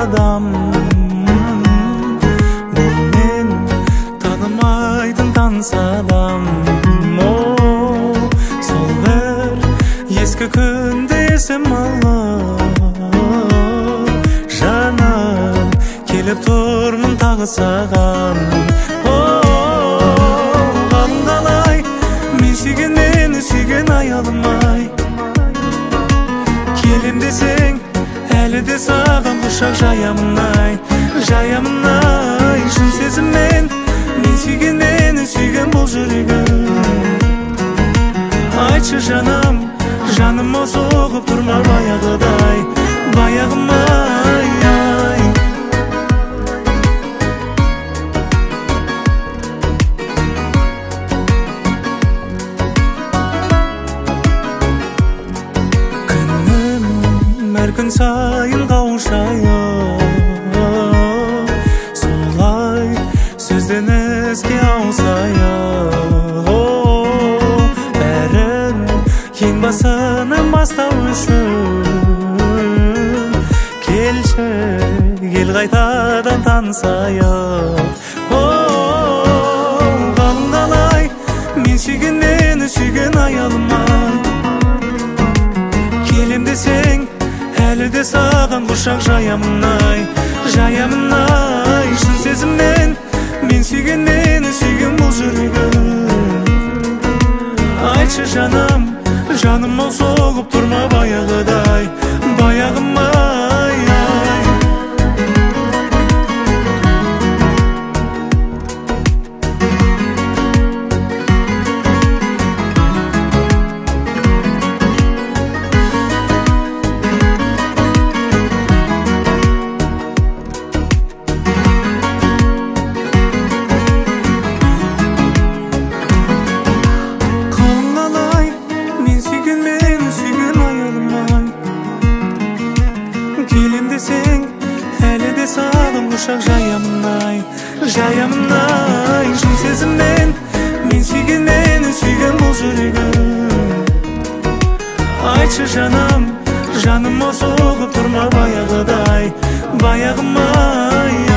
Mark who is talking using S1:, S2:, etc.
S1: адам. Бұл мен танымайтын таныс адам. Сол бір ескі күнде есім алып, жаным келіп тұрмын тағы саған. Қалай мен сүйген мені сүйген аялымай, келем десең әлі де саған құшақ жаямын-ай, жаямын-ай. Шын сезіммен мен сүйген мені сүйген бұл жүрегім. Айтшы жаным, жаныма соғып тұрма баяғыдай, баяғым-ай. Әр күн сайын қауышайық, солай сөзден іске ауысайық. Бәрін ең басынан бастау үшін, келші кел қайтадан танысайық. Қалай мен сүйген мені сүйген аялым-ай, келем десең әлі де саған құшақ жаямын-ай, жаямын-ай. Шын сезіммен мен сүйген мені сүйген бұл жүрегім. Айтшы жаным, жаныма соғып тұрма баяғыдай, баяғым-ай. Келем десең әлі де саған құшақ жаямын-ай, жаямын-ай. Шын сезіммен мен сүйген мені сүйген бұл жүрегім. Айтшы жаным, жаныма соғып тұрма баяғыдай, баяғым-ай.